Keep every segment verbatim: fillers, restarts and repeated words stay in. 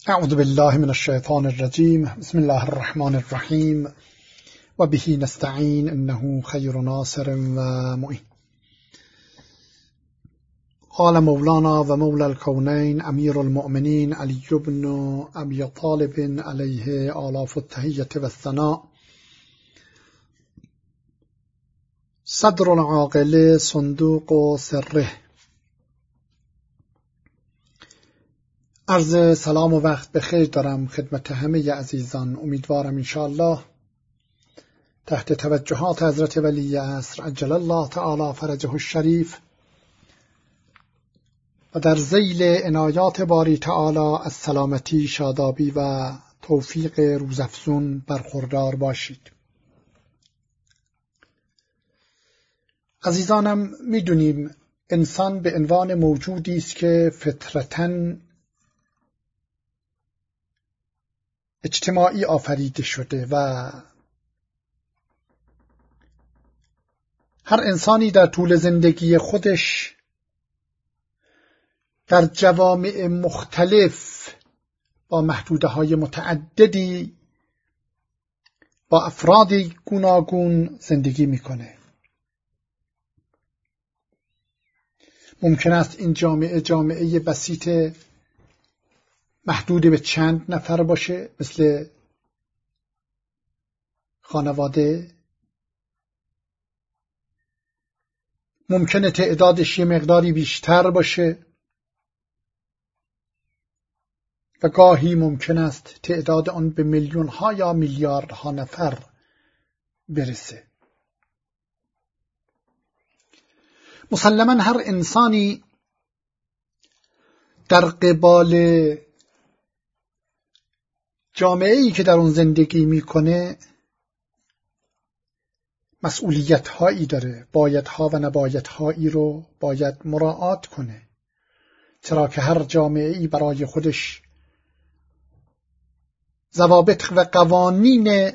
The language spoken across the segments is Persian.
اعوذ بالله من الشیطان الرجیم. بسم الله الرحمن الرحیم و به نستعین انه خیر ناصر و معین. قال مولانا و مولا الکونین امیر المؤمنین علی بن ابی طالب علیه آلاف التحیة و الثناء صدر العاقل صندوق سره. عرض سلام و وقت بخیر دارم خدمت همه عزیزان. امیدوارم انشاءالله تحت توجهات حضرت ولی عصر عجل الله تعالی فرجه الشریف و در ذیل عنایات باری تعالی از سلامتی، شادابی و توفیق روزافزون برخوردار باشید. عزیزانم، میدونیم انسان به عنوان موجودی است که فطرتاً اجتماعی آفریده شده و هر انسانی در طول زندگی خودش در جوامع مختلف با محدوده‌های متعددی با افرادی گوناگون زندگی میکنه. ممکن است این جامعه جامعه بسیط محدود به چند نفر باشه، مثل خانواده. ممکنه تعدادش یه مقداری بیشتر باشه و گاهی ممکن است تعداد آن به میلیون ها یا میلیاردها نفر برسه. مسلماً هر انسانی در قبال جامعه‌ای که در اون زندگی میکنه مسئولیت هایی داره، بایدها و نبایدهایی رو باید مراعات کنه، چرا که هر جامعه‌ای برای خودش ضوابط و قوانین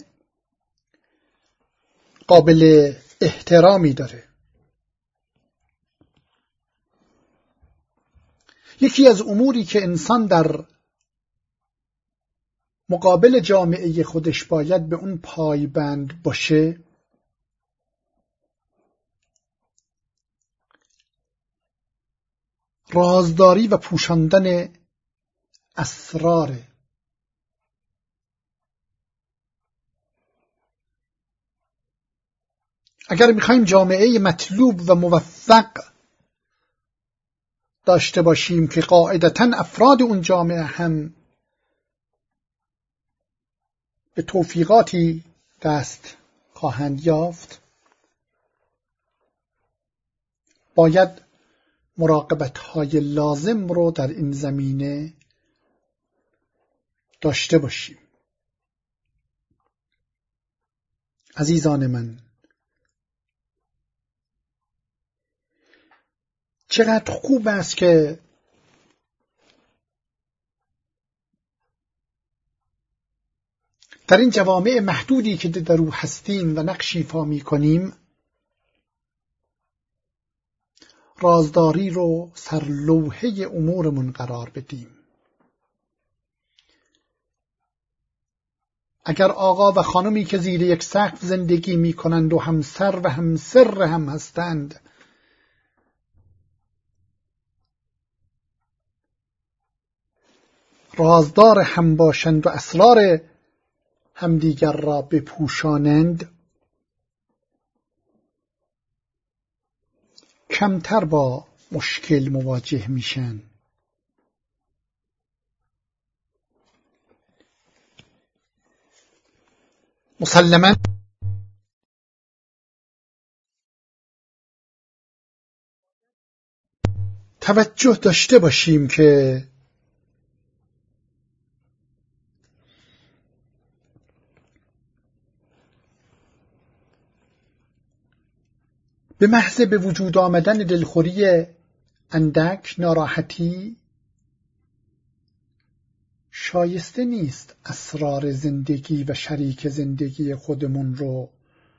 قابل احترامی داره. یکی از اموری که انسان در مقابل جامعه خودش باید به اون پایبند باشه رازداری و پوشاندن اسرار. اگر میخوایم جامعه مطلوب و موفق داشته باشیم که قاعدتاً افراد اون جامعه هم به توفیقاتی دست خواهند یافت، باید مراقبت‌های لازم رو در این زمینه داشته باشیم. عزیزان من، چقدر خوب است که در این جوامع محدودی که در او هستیم و نقش ایفا می‌کنیم رازداری رو سرلوحه امورمون قرار بدیم. اگر آقا و خانمی که زیر یک سقف زندگی می‌کنند و همسر و همسر هم هستند رازدار هم باشند و اسرار همدیگر را بپوشانند، کمتر با مشکل مواجه میشن. مسلماً توجه داشته باشیم که به محض به وجود آمدن دلخوری اندک، ناراحتی، شایسته نیست اسرار زندگی و شریک زندگی خودمون رو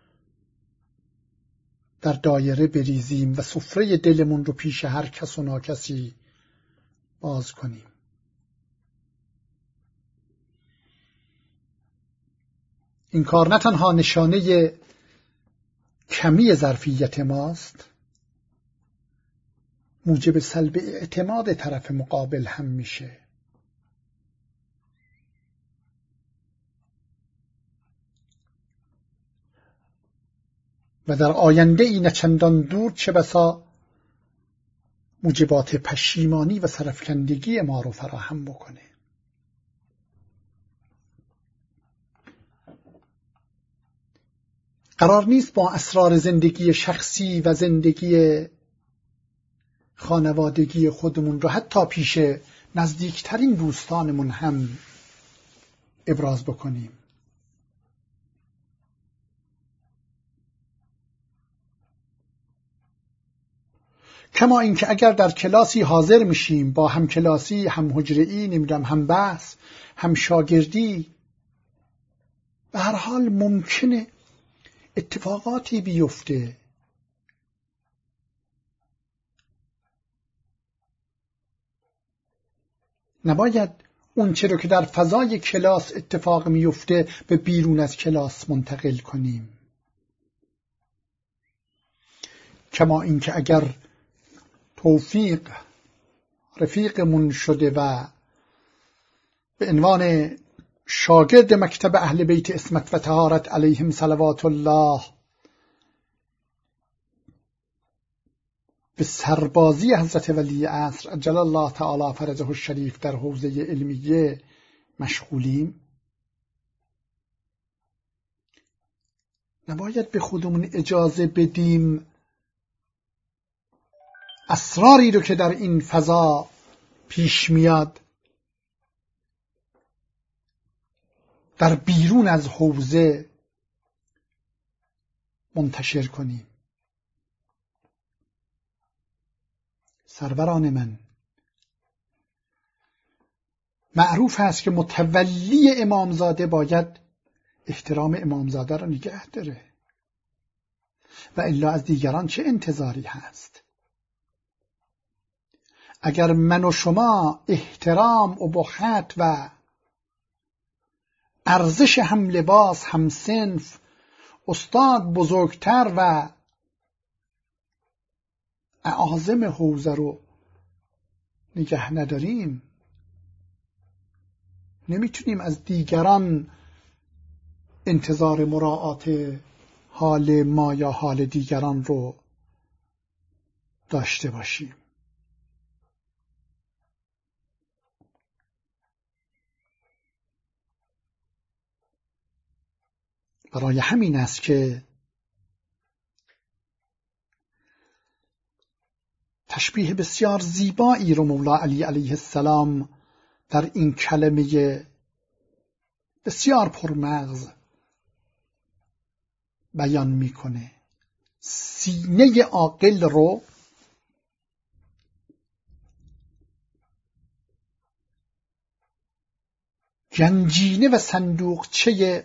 در دایره بریزیم و سفره دلمون رو پیش هر کس و ناکسی باز کنیم. این کار نه تنها نشانه کمی ظرفیت ماست، موجب سلب اعتماد طرف مقابل هم میشه. و در آینده این چندان دور چه بسا موجبات پشیمانی و سرفکندگی ما رو فراهم بکنه. قرار نیست با اسرار زندگی شخصی و زندگی خانوادگی خودمون رو حتی پیش نزدیکترین دوستانمون هم ابراز بکنیم. کما اینکه اگر در کلاسی حاضر میشیم با هم کلاسی، هم حجره‌ای، نمیدونم هم بحث، هم شاگردی، به هر حال ممکنه اتفاقاتی بیفته. نباید اون چه رو که در فضای کلاس اتفاق میفته به بیرون از کلاس منتقل کنیم. کما اینکه اگر توفیق رفیقمون شده و به عنوان شاگرد مکتب اهل بیت عصمت و طهارت علیهم صلوات الله به سربازی حضرت ولی عصر عجل الله تعالی فرجه الشریف در حوزه علمیه مشغولیم، نباید به خودمون اجازه بدیم اسراری رو که در این فضا پیش میاد در بیرون از حوزه منتشر کنیم. سروران من، معروف است که متولی امامزاده باید احترام امامزاده را نگه داره و الا از دیگران چه انتظاری هست؟ اگر من و شما احترام، ابهت و ارزش هم لباس، هم صنف، استاد بزرگتر و اعاظم حوزه رو نگه نداریم، نمیتونیم از دیگران انتظار مراعات حال ما یا حال دیگران رو داشته باشیم. برای همین است که تشبیه بسیار زیبایی رو مولا علی علیه السلام در این کلمه بسیار پرمغز بیان میکنه. سینه عاقل رو گنجینه و صندوقچه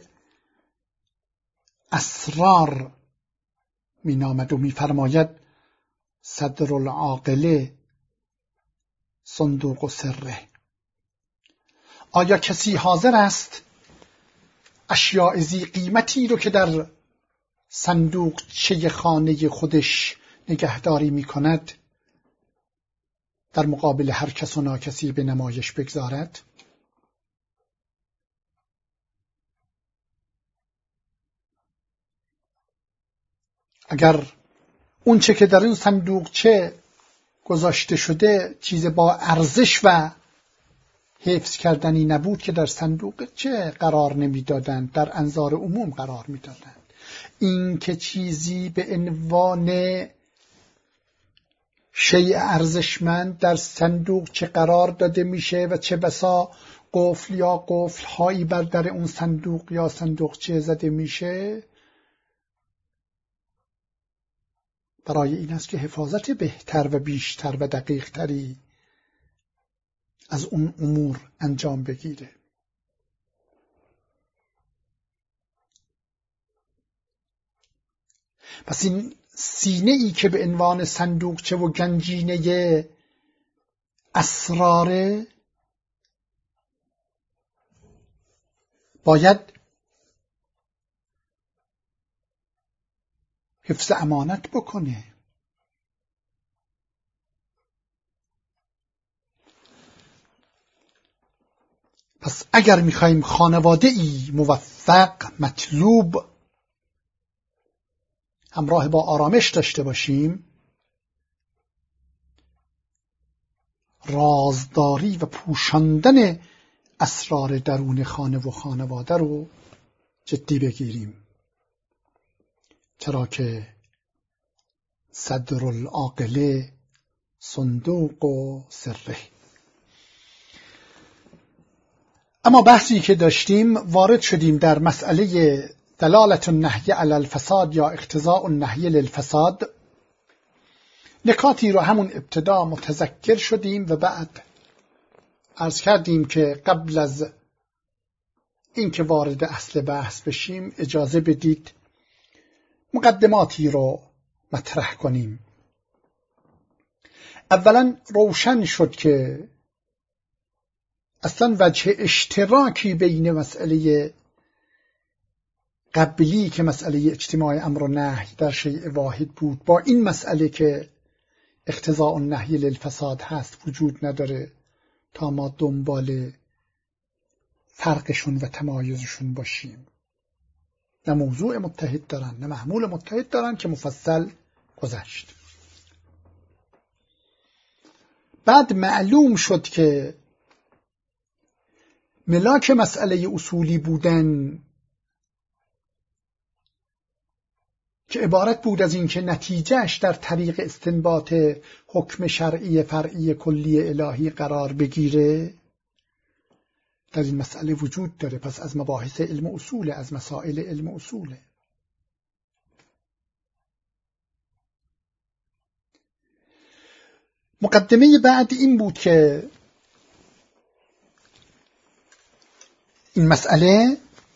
اسرار مینامد و میفرماید صدر العاقله صندوق و سره. آیا کسی حاضر است اشیاء ذی قیمتی رو که در صندوقچه خانه خودش نگهداری میکند در مقابل هر کس و ناکسی به نمایش بگذارد؟ اگر اون چه که در این صندوقچه گذاشته شده چیز با ارزش و حفظ کردنی نبود که در صندوقچه قرار نمیدادند، در انظار عموم قرار میدادند. این که چیزی به عنوان شیء ارزشمند در صندوقچه قرار داده میشه و چه بسا قفل یا قفل هایی بر در اون صندوق یا صندوقچه زده میشه، برای این است که حفاظت بهتر و بیشتر و دقیق تری از اون امور انجام بگیره. پس این سینه ای که به عنوان صندوقچه و گنجینه اسراره باید حفظ امانت بکنه. پس اگر میخوایم خانواده ای موفق، مطلوب، همراه با آرامش داشته باشیم، رازداری و پوشاندن اسرار درون خانه و خانواده رو جدی بگیریم، چرا که صدر العاقله صندوق و سره. اما بحثی که داشتیم وارد شدیم در مسئله دلالت النهی علی الفساد یا اقتضاء النهی للفساد. نکاتی رو همون ابتدا متذکر شدیم و بعد عرض کردیم که قبل از اینکه وارد اصل بحث بشیم اجازه بدید مقدماتی رو مطرح کنیم. اولا روشن شد که اصلا وجه اشتراکی بین مسئله قبلی که مسئله اجتماع امر و نهی در شیء واحد بود با این مسئله که اقتضاء النهی للفساد هست وجود نداره تا ما دنبال فرقشون و تمایزشون باشیم. نه موضوع متحد دارن نه محمول متحد دارن که مفصل گذشت. بعد معلوم شد که ملاک مسئله اصولی بودن که عبارت بود از این که نتیجهش در طریق استنباط حکم شرعی فرعی کلی الهی قرار بگیره در این مسئله وجود داره. پس از مباحث علم اصول، از مسائل علم اصول. مقدمه بعد این بود که این مسئله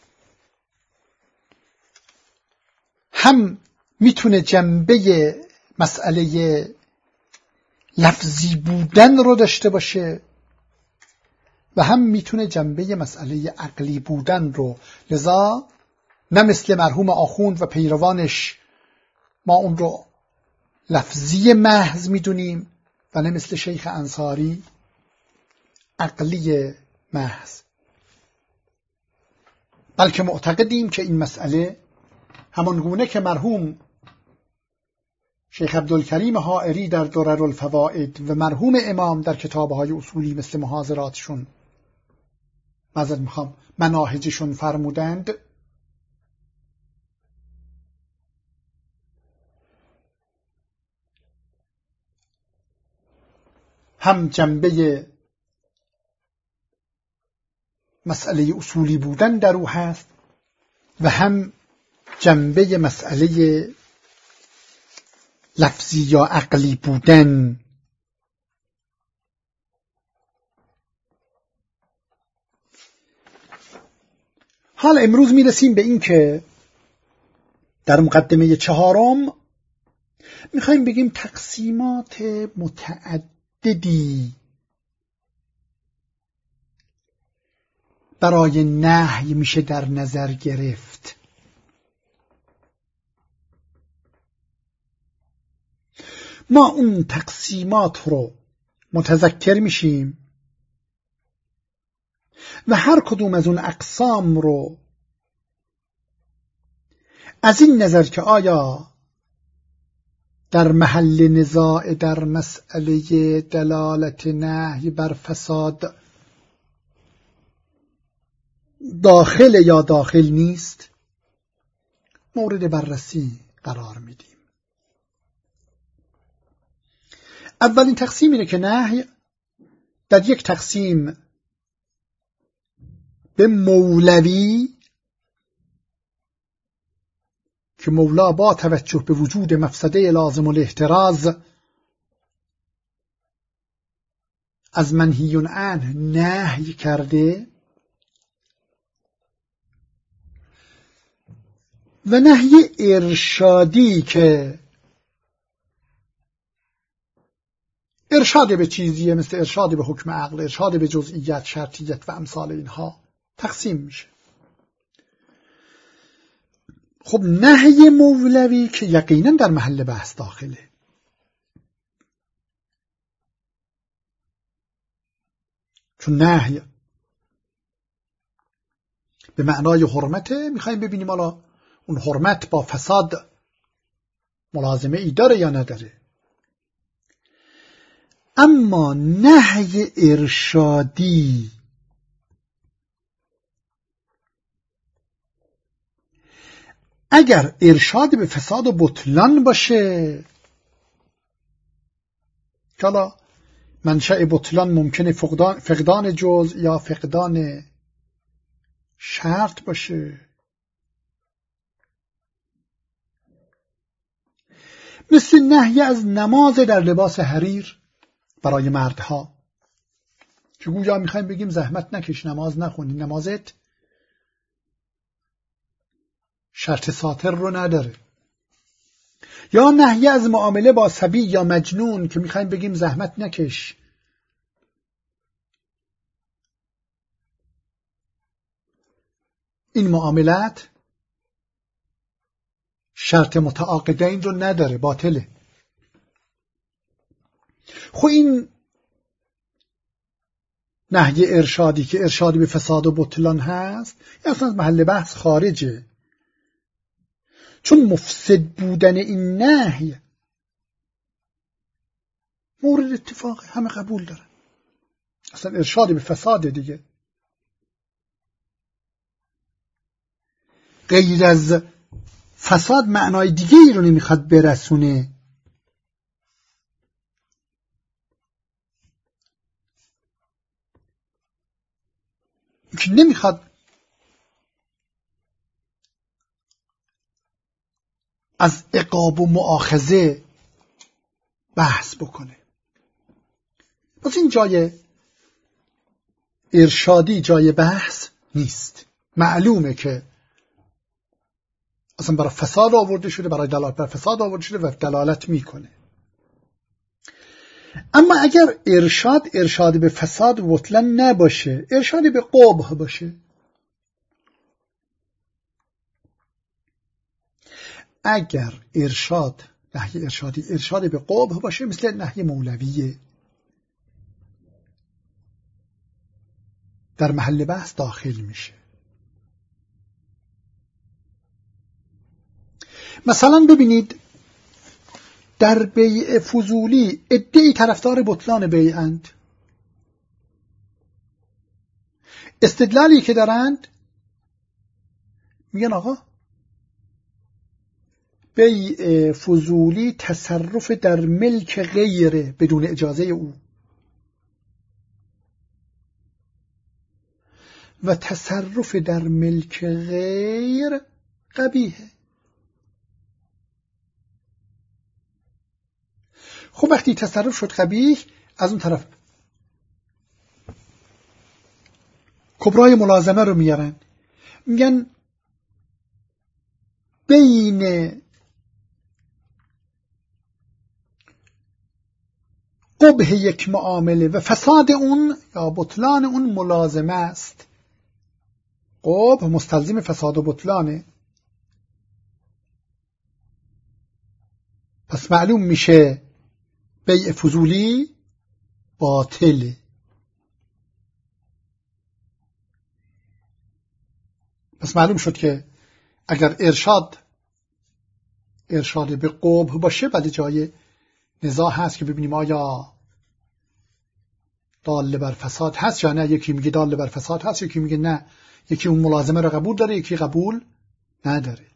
هم میتونه جنبه مسئله لفظی بودن رو داشته باشه و هم میتونه جنبه مسئله عقلی بودن رو. لذا نه مثل مرحوم آخوند و پیروانش ما اون رو لفظی محض میدونیم و نه مثل شیخ انصاری عقلی محض، بلکه معتقدیم که این مسئله همان گونه که مرحوم شیخ عبدالکریم حائری در درر الفوائد و مرحوم امام در کتابهای اصولی مثل محاضراتشون معذرت میخوام مناهجشون فرمودند، هم جنبه مسئله اصولی بودن در او هست و هم جنبه مسئله لفظی یا عقلی بودن. حال امروز میرسیم به این که در مقدمه چهارم میخوایم بگیم تقسیمات متعددی برای نهی میشه در نظر گرفت. ما اون تقسیمات رو متذکر میشیم و هر کدوم از اون اقسام رو از این نظر که آیا در محل نزاع در مسئله دلالت نهی بر فساد داخل یا داخل نیست مورد بررسی قرار میدیم. اولین تقسیم اینه که نهی در یک تقسیم به مولوی که مولا با توجه به وجود مفسده لازم الاحتراز از منهی عنه نهی کرده و نهی ارشادی که ارشاد به چیزیه مثل ارشاد به حکم عقل، ارشاد به جزئیات، شرطیت و امثال اینها تقسیم میشه. خب نهی مولوی که یقینا در محل بحث داخله، چون نهی به معنای حرمته، میخوایم ببینیم حالا اون حرمت با فساد ملازمه ای داره یا نداره. اما نهی ارشادی اگر ارشاد به فساد و بطلان باشه، که حالا منشأ بطلان ممکنه فقدان, فقدان جزء یا فقدان شرط باشه، مثل نهی از نماز در لباس حریر برای مردها، که گویا میخوایم بگیم زحمت نکش، نماز نخونی، نمازت شرط ساتر رو نداره. یا نهی از معامله با صبی یا مجنون، که میخوایم بگیم زحمت نکش، این معاملات شرط متعاقدین رو نداره، باطله. خب این نهی ارشادی که ارشادی به فساد و بطلان هست، یا اصلا از محل بحث خارجه، چون مفسد بودن این نهی مورد اتفاق همه قبول دارن، اصلا ارشادی به فساد دیگه. غیر از فساد معنای دیگه ای رو نمیخواد برسونه. که نمیخواد از عقاب و مؤاخذه بحث بکنه. پس این جای ارشادی جای بحث نیست. معلومه که اصلا برای فساد آورده شده، برای دلالت بر فساد آورده شده و دلالت میکنه. اما اگر ارشاد ارشاد به فساد و بطلان نباشه، ارشاد به قبح باشه، اگر ارشاد نهی ارشادی ارشاد به قبح باشه، مثل نهی مولویه، در محل بحث داخل میشه. مثلا ببینید در بیع فضولی عده‌ای طرفدار بطلان بیعند، استدلالی که دارند میگن آقا بیع فضولی تصرف در ملک غیره بدون اجازه او و تصرف در ملک غیر قبیحه. خب وقتی تصرف شد قبیح، از اون طرف کبرای ملازمه رو میارن، میگن بین قبح یک معامله و فساد اون یا بطلان اون ملازمه است. قبح مستلزم فساد و بطلانه، پس معلوم میشه بیع فضولی باطله. پس معلوم شد که اگر ارشاد ارشاد به قبح باشه، بعد جای نزاع هست که ببینیم آیا دال بر فساد هست یا نه. یکی میگه دال بر فساد هست، یکی میگه نه، یکی اون ملازمه رو قبول داره، یکی قبول نداره.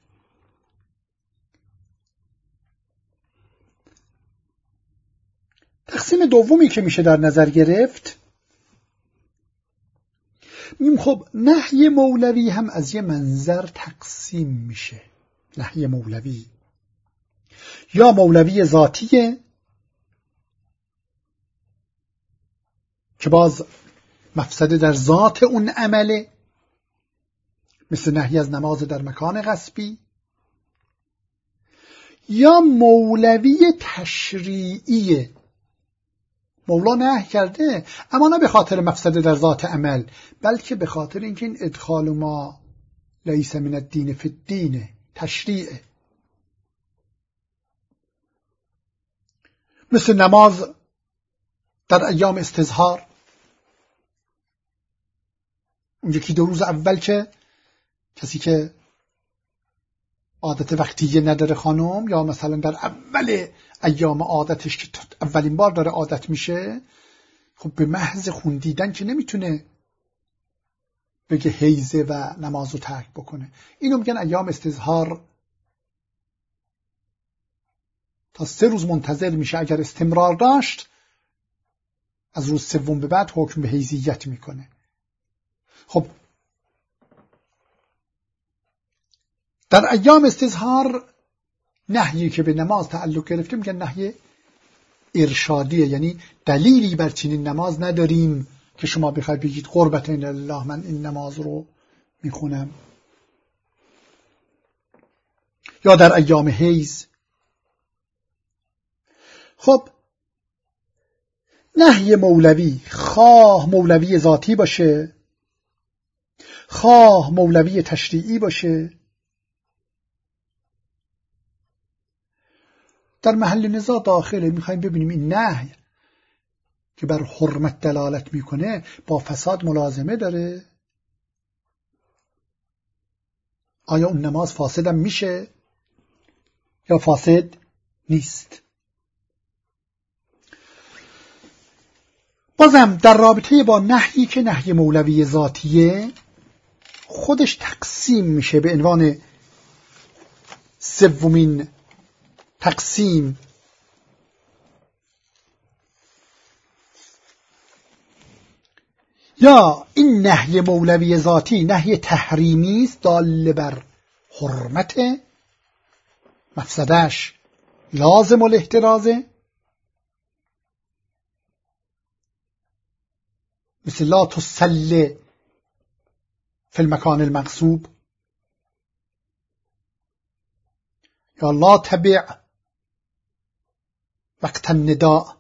تقسیم دومی که میشه در نظر گرفت، میگیم خب نهی مولوی هم از یه منظر تقسیم میشه. نهی مولوی یا مولوی ذاتیه که باز مفسده در ذات اون عمله، مثل نهی از نماز در مکان غصبی، یا مولوی تشریعیه، مولا نهی کرده اما نه به خاطر مفسده در ذات عمل، بلکه به خاطر اینکه این ادخال ما لیس من الدین فی الدین تشریعه. مثل نماز در ایام استظهار، اون یکی دو روز اول که کسی که عادت وقتیه نداره خانم، یا مثلا در اول ایام عادتش که اولین بار داره عادت میشه، خب به محض خون دیدن که نمیتونه بگه حیزه و نمازو ترک بکنه. اینو میگن ایام استظهار. تا سه روز منتظر میشه، اگر استمرار داشت از روز سوم به بعد حکم به حیزیت میکنه. خب در ایام استظهار نهیی که به نماز تعلق گرفته میگن نهی ارشادیه، یعنی دلیلی بر چنین نماز نداریم که شما بخواید بگید قربتین الله من این نماز رو میخونم. یا در ایام حیض. خب نهی مولوی، خواه مولوی ذاتی باشه خواه مولوی تشریعی باشه، در محل نزاع داخله. میخوایم ببینیم این نهی که بر حرمت دلالت میکنه با فساد ملازمه داره؟ آیا اون نماز فاسدم میشه یا فاسد نیست؟ بازم در رابطه با نهی که نهی مولوی ذاتیه، خودش تقسیم میشه به عنوان سومین تقسیم یا این نهی مولوی ذاتی نهی تحریمی است دال بر حرمت، مفسدش لازم الاحترازه، مثل لا تصلی فی المکان المغصوب، یا لا تبع وقت النداء.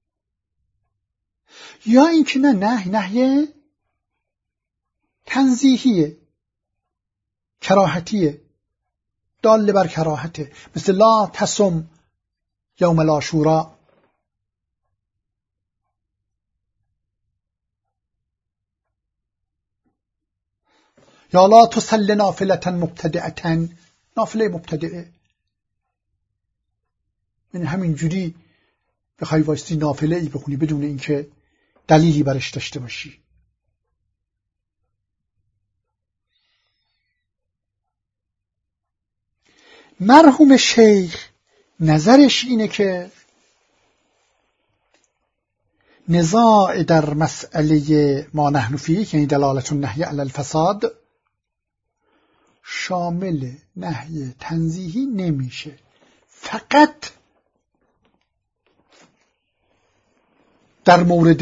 یا اینکه نه نه نهی تنزیهیه، کراهتیه، دال بر کراهته، مثل لا تصم یوم العاشوراء. یا لا تصل نافلة مبتدعة، نافله مبتدعه، یعنی همین جوری بخوای واسطی نافله ای بخونی بدون اینکه دلیلی برش داشته باشی. مرحوم شیخ نظرش اینه که نزاع در مسئله ما نحن فیه، یعنی دلالت النهی علی الفساد، شامل نهی تنزیهی نمیشه، فقط در مورد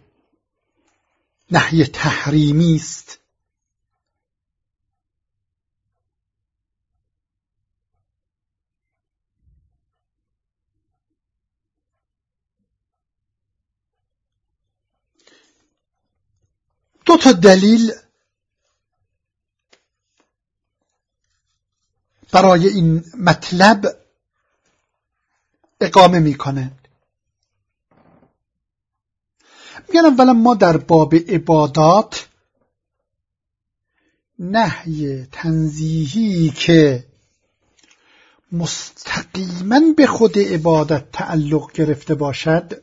نهی تحریمی است. دو تا دلیل برای این مطلب اقامه میکنه. میگن اولا ما در باب عبادات نهی تنزیهی که مستقیما به خود عبادت تعلق گرفته باشد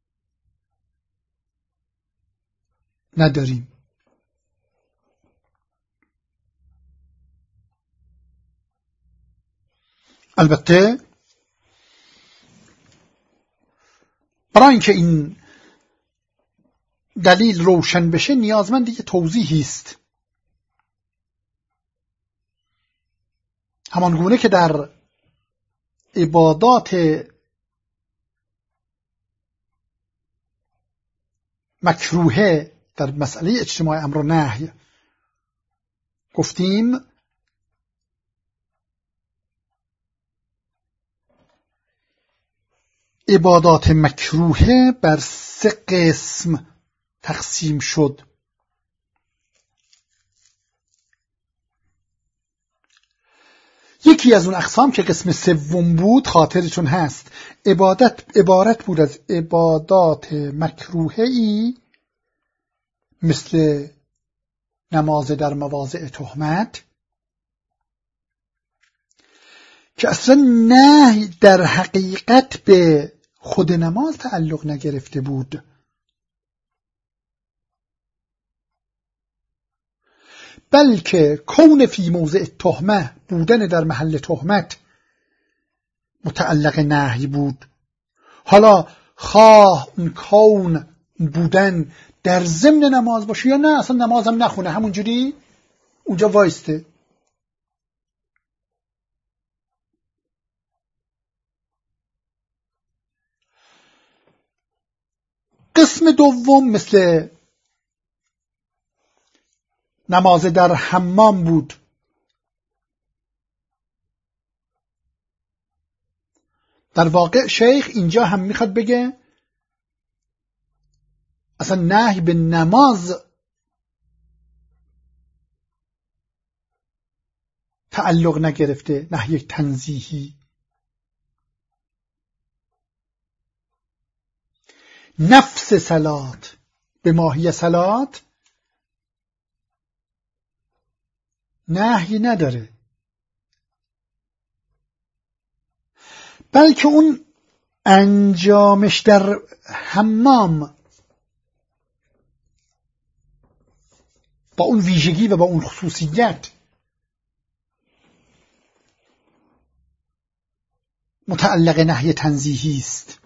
نداریم. البته برای اینکه این دلیل روشن بشه نیازمند یه توضیحی است. همان گونه که در عبادات مکروهه در مسئله اجتماع امر و نهی گفتیم عبادات مکروهه بر سه قسم تقسیم شد. یکی یکی از اون اقسام که قسم سوم بود خاطرتون هست عبادت عبارت بود از عبادات مکروهی مثل نماز در مواضع تهمت که اصلا نهی در حقیقت به خود نماز تعلق نگرفته بود، بلکه کون فی موضع تهمه بودن در محل تهمت متعلق نهی بود. حالا خواه اون کون بودن در ضمن نماز باشه یا نه اصلا نماز هم نخونه همونجوری اونجا وایسته. قسم دوم مثل نماز در حمام بود، در واقع شیخ اینجا هم میخواد بگه اصلا نهی به نماز تعلق نگرفته، نهی تنزیهی. نفس صلات به ماهی صلات نهی نداره، بلکه اون انجامش در حمام با اون ویژگی و با اون خصوصیت متعلق نهی تنزیهی است.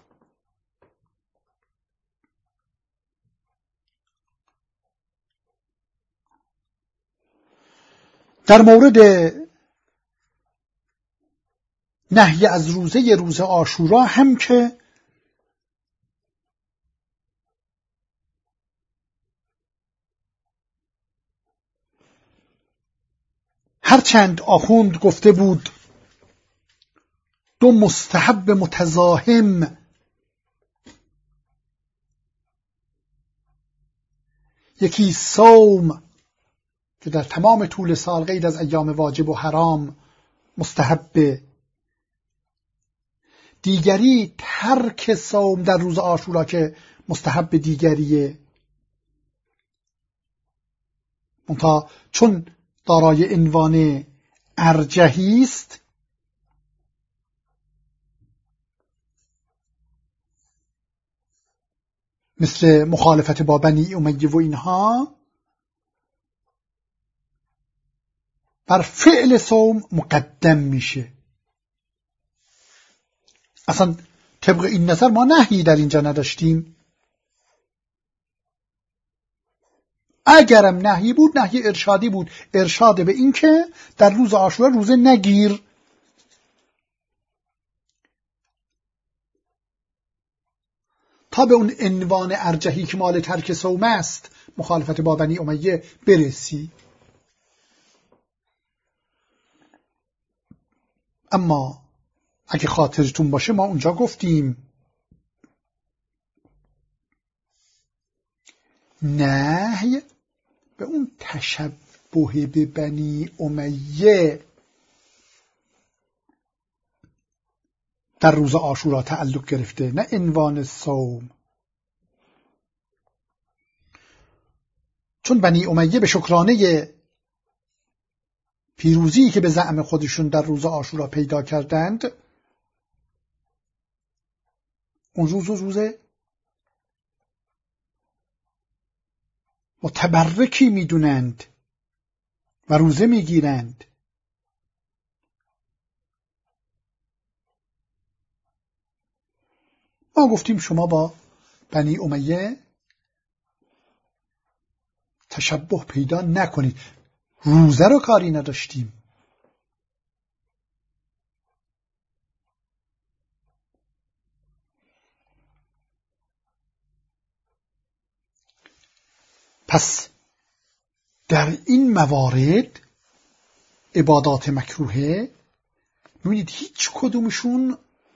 در مورد نهی از روزه روز عاشورا هم که هرچند آخوند گفته بود دو مستحب متزاحم یکی صوم که در تمام طول سال غیر از ایام واجب و حرام مستحبه، دیگری ترک صوم در روز عاشورا که مستحب دیگریه، منتها چون دارای عنوان ارجحی است مثل مخالفت با بنی امیه و اینها بر فعل صوم مقدم میشه. اصلا طبق این نظر ما نهی در اینجا نداشتیم، اگرم نهی بود نهی ارشادی بود، ارشاد به این که در روز عاشورا روزه نگیر. تا به اون عنوان ارجحی که مال ترک صوم است مخالفت با بنی امیه برسی. اما اگه خاطرتون باشه ما اونجا گفتیم نهی به اون تشبه به بنی امیه در روز عاشورا تعلق گرفته، نه عنوان صوم. چون بنی امیه به شکرانه پیروزی که به زعم خودشون در روز عاشورا پیدا کردند اون روز و روز متبرکی میدونند و روزه میگیرند. ما گفتیم شما با بنی امیه تشبه پیدا نکنید، روزه رو کاری نداشتیم. پس در این موارد عبادات مکروهه می‌بینید هیچ کدومشون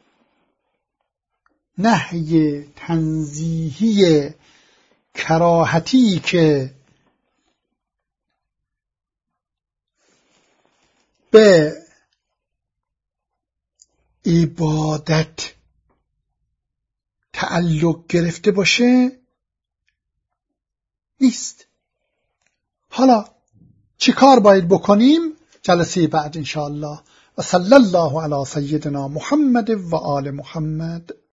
نهی تنزیهی کراهتی که به عبادت تعلق گرفته باشه نیست. حالا چی کار باید بکنیم؟ جلسه بعد انشاءالله. و صلی الله علی سیدنا محمد و آل محمد.